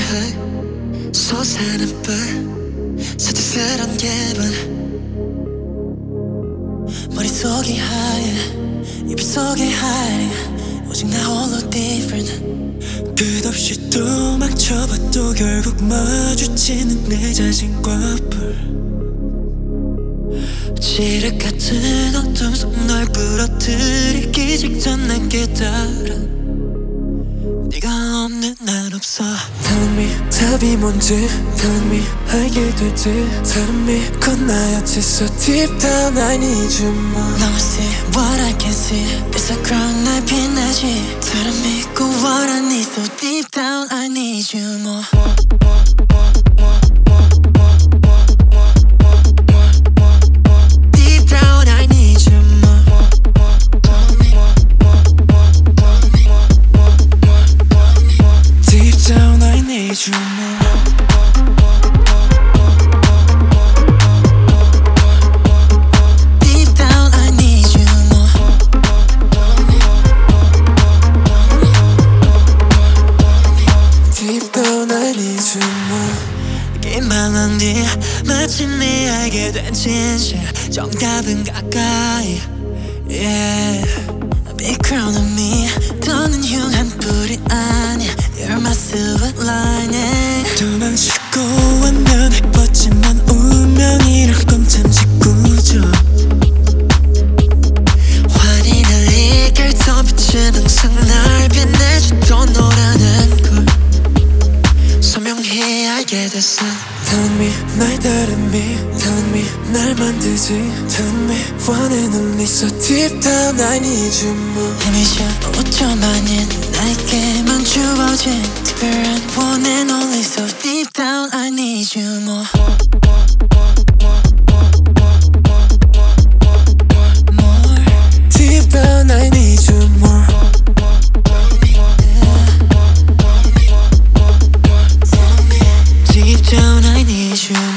high 솟아는 불 서투스런 기분 머릿속이 하얘 입속이 hiding 오직 나 홀로 different 끝없이 또 망쳐봐도 결국 마주치는 내 자신과 불 지륵 같은 어둠 속 널 부러뜨리기 직전 난 깨달아 네가 없는 난 없어. Tell me 답이 뭔지 Tell me 알게 되지 Tell me 건나였지 So deep down I need you more Now I see what I can see It's a crown 날 빛나지 Tell me go what I need So deep down I need you more 말한 뒤 마침내 알게 된 진실 정답은 가까이 yeah. Be crown on me 더는 흉한 불이 아니야 You're my silver lining 도망치고 하면 예뻤지만 운명이란 건 잠시 꾸죠 환희를 이끌 더 빛은 항상 날 빛내주던 너라는 걸 선명히 알게 됐어 Tell me 날 다름이 Tell me 날 만들지 Tell me one and only So deep down I need you more 힘이셔 5점 아닌 나에게만 주어진 특별한 one and only So deep down I need you more More Deep down I need you more Deep down I need you